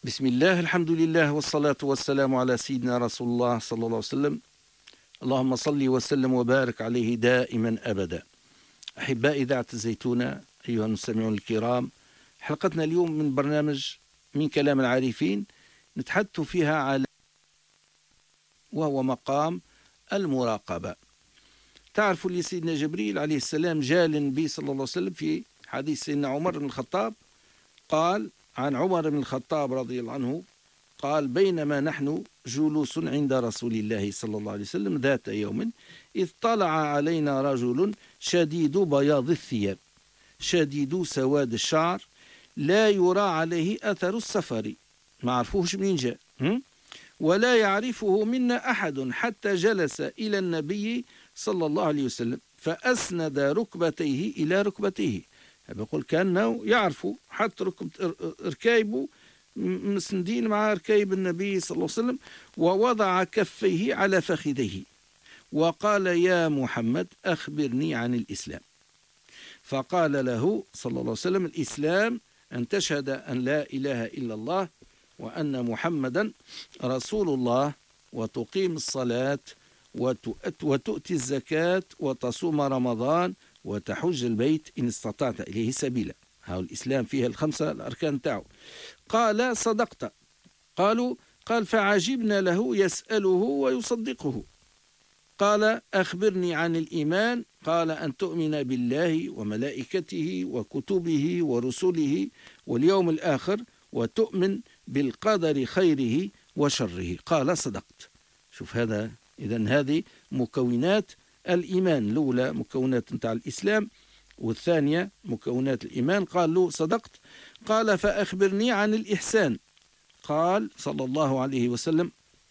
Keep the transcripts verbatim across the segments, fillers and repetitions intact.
بسم الله، الحمد لله، والصلاة والسلام على سيدنا رسول الله صلى الله عليه وسلم. اللهم صل وسلم وبارك عليه دائما أبدا. أحباء إذاعة الزيتونة، أيها المستمعون الكرام، حلقتنا اليوم من برنامج من كلام العارفين نتحدث فيها على وهو مقام المراقبة. تعرف لي سيدنا جبريل عليه السلام جاء للنبي صلى الله عليه وسلم في حديث سيدنا عمر بن الخطاب، قال عن عمر بن الخطاب رضي الله عنه قال: بينما نحن جلوس عند رسول الله صلى الله عليه وسلم ذات يوم إذ طلع علينا رجل شديد بياض الثياب شديد سواد الشعر لا يرى عليه أثر السفر، ما عرفوش منين جاء، ولا يعرفه منا أحد، حتى جلس إلى النبي صلى الله عليه وسلم فأسند ركبتيه إلى ركبتيه. بيقول كأنه يعرفوا، حتى ركايبه مسندين مع ركايب النبي صلى الله عليه وسلم، ووضع كفيه على فخذيه وقال: يا محمد أخبرني عن الإسلام. فقال له صلى الله عليه وسلم: الإسلام أن تشهد أن لا إله إلا الله وأن محمدا رسول الله، وتقيم الصلاة، وتؤتي الزكاة، وتصوم رمضان، وتحج البيت إن استطعت إليه سبيلا. هذا الإسلام فيها الخمسة الأركان تاعو. قال: صدقت. قالوا قال فعجبنا له يسأله ويصدقه. قال: أخبرني عن الإيمان. قال: أن تؤمن بالله وملائكته وكتبه ورسله واليوم الآخر، وتؤمن بالقدر خيره وشره. قال: صدقت. شوف هذا، إذن هذه مكونات الإيمان. الأولى مكونات نتاع الإسلام، والثانية مكونات الإيمان. قال له: صدقت. قال: فأخبرني عن الإحسان. قال صلى الله عليه وسلم: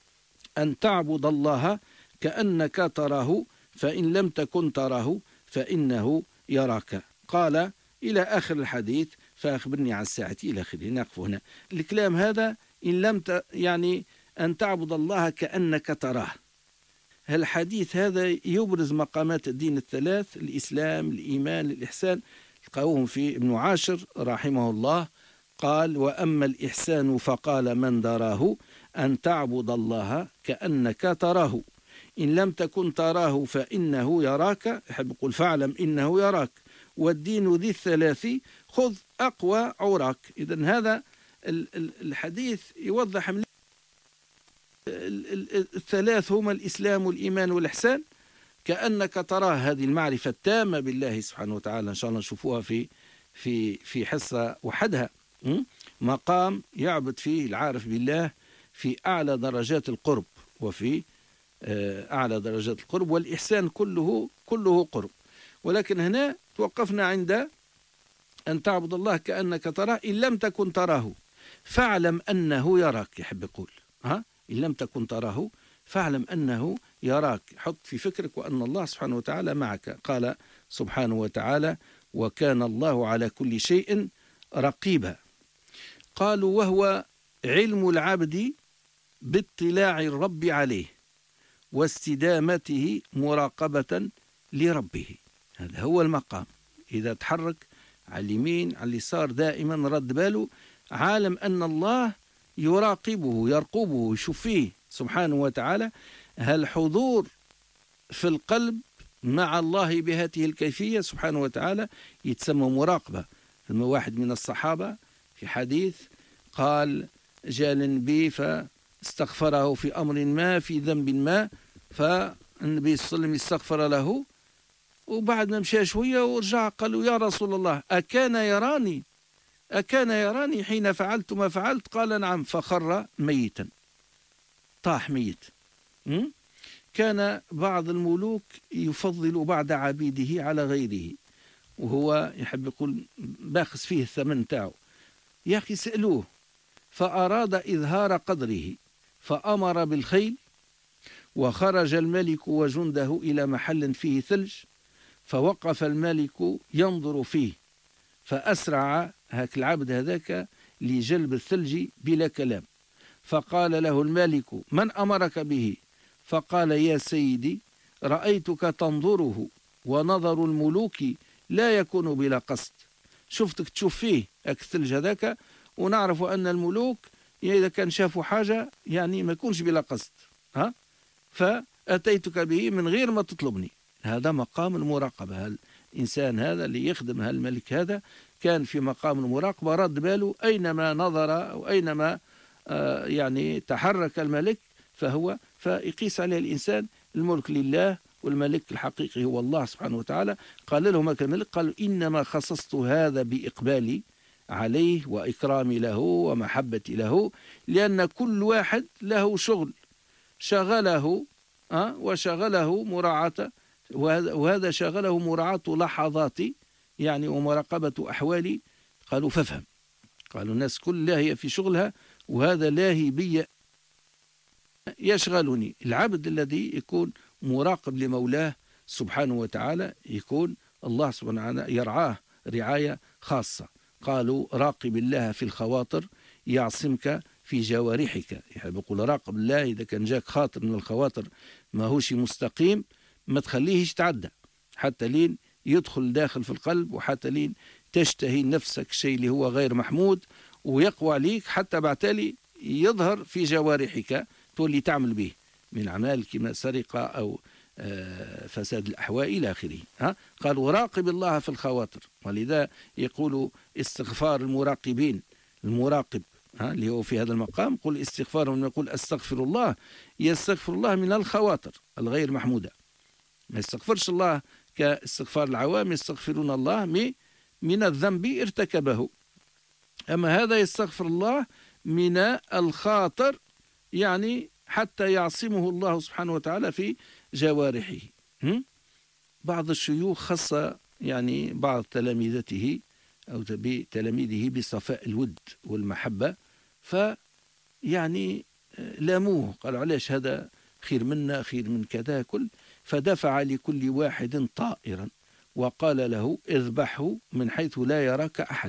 أن تعبد الله كأنك تراه، فإن لم تكن تراه فإنه يراك. قال إلى آخر الحديث: فأخبرني عن الساعة، إلى آخره. نقف هنا. الكلام هذا إن لم ت... يعني أن تعبد الله كأنك تراه. الحديث هذا يبرز مقامات الدين الثلاث: الإسلام، الإيمان، الإحسان. تلقاوهم في ابن عاشر رحمه الله قال: وأما الإحسان فقال من دراه أن تعبد الله كأنك تراه، إن لم تكن تراه فإنه يراك. يحب يقول: فاعلم إنه يراك، والدين ذي الثلاث خذ أقوى عراك. إذن هذا الحديث يوضح من الثلاث هما الإسلام والإيمان والإحسان كأنك تراه. هذه المعرفة التامة بالله سبحانه وتعالى، إن شاء الله نشوفوها في في في حصة وحدها. مقام يعبد فيه العارف بالله في أعلى درجات القرب، وفي أعلى درجات القرب، والإحسان كله كله قرب. ولكن هنا توقفنا عند أن تعبد الله كأنك تراه، إن لم تكن تراه فاعلم أنه يراك. يحب يقول ها إن لم تكن تراه فاعلم أنه يراك. حط في فكرك وأن الله سبحانه وتعالى معك. قال سبحانه وتعالى: وكان الله على كل شيء رقيبا. قالوا: وهو علم العبد باطلاع الرب عليه واستدامته مراقبة لربه. هذا هو المقام. إذا تحرك على اليمين على اليسار دائما رد باله، عالم أن الله يراقبه يرقبه يشوف فيه سبحانه وتعالى. هل حضور في القلب مع الله بهذه الكيفية سبحانه وتعالى يتسمى مراقبة. ثم واحد من الصحابة في حديث قال: جاء النبي فاستغفره في أمر ما، في ذنب ما، فالنبي صلى الله عليه وسلم استغفر له، وبعد ما مشى شوية ورجع قال له: يا رسول الله، أكان يراني أكان يراني حين فعلت ما فعلت؟ قال: نعم. فخر ميتا، طاح ميت. كان بعض الملوك يفضل بعض عبيده على غيره، وهو يحب يقول باخس فيه الثمن تاعه. يا أخي سألوه، فأراد إظهار قدره فأمر بالخيل، وخرج الملك وجنده إلى محل فيه ثلج، فوقف الملك ينظر فيه، فأسرع هاك العبد هذاك لجلب الثلج بلا كلام. فقال له الملك: من أمرك به؟ فقال: يا سيدي، رأيتك تنظره، ونظر الملوك لا يكون بلا قصد. شفتك تشوف فيه هاك الثلج هذاك، ونعرف أن الملوك يعني إذا كان شافوا حاجة يعني ما يكونش بلا قصد، ها، فأتيتك به من غير ما تطلبني. هذا مقام المراقبة. الإنسان هذا اللي يخدم هالملك هذا كان في مقام المراقبة، رد باله أينما نظر أو أينما آه يعني تحرك الملك فهو فيقيس عليه الإنسان الملك لله، والملك الحقيقي هو الله سبحانه وتعالى. قال لهم الملك، قالوا إنما خصصت هذا بإقبالي عليه وإكرامي له ومحبتي له، لأن كل واحد له شغل شغله أه وشغله مراعاة، وهذا شغله مراعاة لحظاتي يعني ومراقبة أحوالي. قالوا فافهم، قالوا الناس كلها هي في شغلها وهذا لاهي بي يشغلني. العبد الذي يكون مراقب لمولاه سبحانه وتعالى يكون الله سبحانه وتعالى يرعاه رعاية خاصة. قالوا راقب الله في الخواطر يعصمك في جوارحك. يحب يقول راقب الله، إذا كان جاك خاطر من الخواطر ما هوش مستقيم ما تخليهش تعدى حتى لين يدخل داخل في القلب، وحتى لين تشتهي نفسك شيء اللي هو غير محمود ويقوى عليك حتى بعتالي يظهر في جوارحك تولي تعمل به من أعمال كما سرقة أو فساد الأحواء إلى آخره. ها، قالوا راقب الله في الخواطر. ولذا يقولوا استغفار المراقبين، المراقب ها اللي هو في هذا المقام قل استغفار، من يقول استغفر الله يستغفر الله من الخواطر الغير محمودة، ما يستغفرش الله كاستغفار العوام يستغفرون الله من الذنب ارتكبه، أما هذا يستغفر الله من الخاطر يعني حتى يعصمه الله سبحانه وتعالى في جوارحه. بعض الشيوخ خص يعني بعض تلاميذته أو تلاميذه بصفاء الود والمحبة، فيعني لاموه قالوا علاش هذا خير منا خير من كذا كل، فدفع لكل واحد طائرا وقال له اذبحه من حيث لا يراك أحد.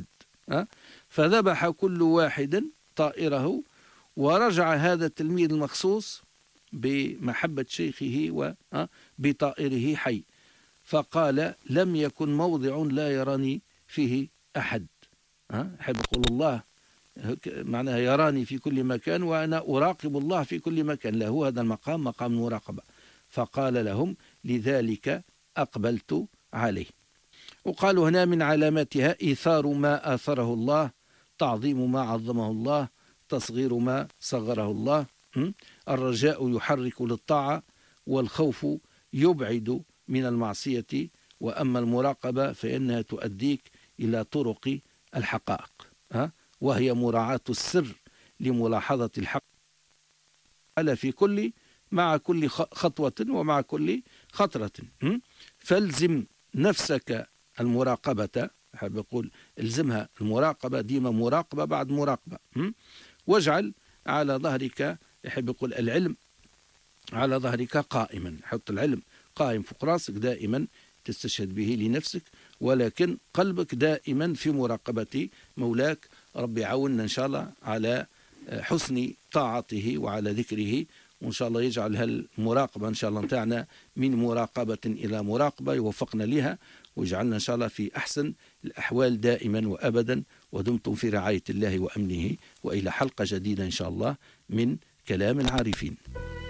فذبح كل واحد طائره، ورجع هذا التلميذ المخصوص بمحبة شيخه وبطائره حي، فقال لم يكن موضع لا يراني فيه أحد. أحب يقول الله معناها يراني في كل مكان وأنا أراقب الله في كل مكان، له هذا المقام مقام المراقبة. فقال لهم لذلك أقبلت عليه. وقالوا هنا من علاماتها إيثار ما آثره الله، تعظيم ما عظمه الله، تصغير ما صغره الله. الرجاء يحرك للطاعة، والخوف يبعد من المعصية، وأما المراقبة فإنها تؤديك إلى طرق الحقائق، وهي مراعاة السر لملاحظة الحق على في كل مع كل خطوة ومع كل خطرة. فالزم نفسك المراقبة، حاب يقول الزمها المراقبة ديما مراقبة بعد مراقبة. واجعل على ظهرك، يحب يقول العلم على ظهرك قائما، حط العلم قائم فوق راسك دائما تستشهد به لنفسك، ولكن قلبك دائما في مراقبة مولاك. ربي عاوننا إن شاء الله على حسن طاعته وعلى ذكره، وإن شاء الله يجعل هالمراقبة إن شاء الله نتاعنا من مراقبة إلى مراقبة، يوفقنا لها ويجعلنا إن شاء الله في أحسن الأحوال دائما وأبدا. ودمتم في رعاية الله وأمنه، وإلى حلقة جديدة إن شاء الله من كلام العارفين.